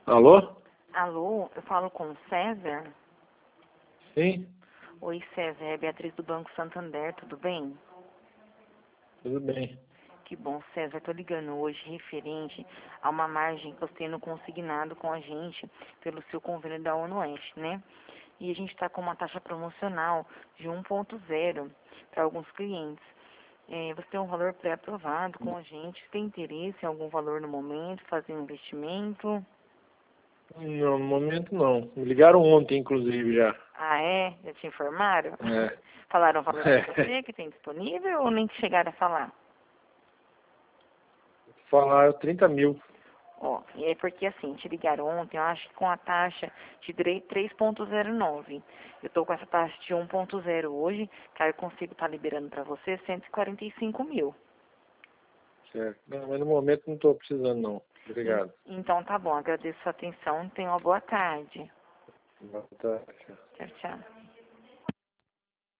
Alô? Alô, eu falo com o César? Sim, Oi, César, é a Beatriz do Banco Santander, tudo bem? tudo bem. Que bom, César, tô ligando hoje referente a uma margem que você tem no consignado com a gente pelo seu convênio da ONU Oeste, né? E a gente está com uma taxa promocional de 1,0 para alguns clientes. Você tem um valor pré-aprovado com a gente, tem interesse em algum valor no momento, fazer um investimento? Não, no momento não. Me ligaram ontem, inclusive, já. Ah, é? Já te informaram? É. Falaram o valor para você que tem disponível ou nem chegaram a falar? Falaram 30 mil. Ó, e é porque assim, te ligaram ontem, eu acho que com a taxa de 3,09. Eu tô com essa taxa de 1,0 hoje, que aí eu consigo estar liberando para você 145 mil. Certo. Não, mas no momento não estou precisando, não. Obrigado. Então tá bom, agradeço a sua atenção, tenha uma boa tarde. Boa tarde. Tchau, tchau.